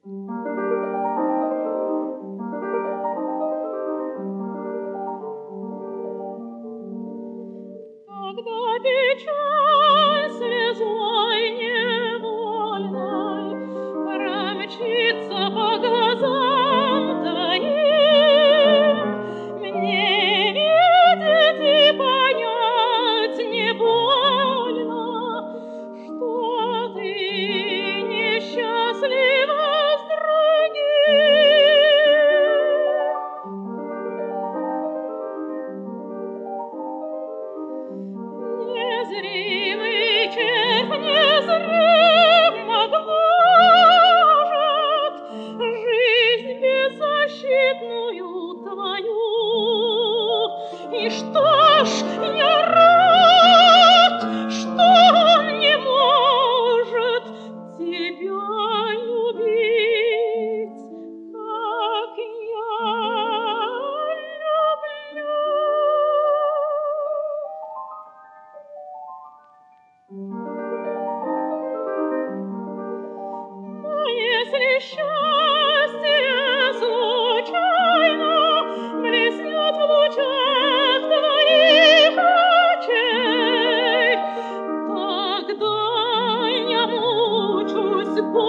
Когда печаль слезой невольной промчится по глазам твоим, мне видеть и понять не больно, что ты несчастлива с другим. Незримый червь незримо гложет жизнь беззащитную твою. И что ж я рад, что он не может тебя любить, как я люблю. Но если счастье случайно блеснет в лучах твоих очей, тогда я мучусь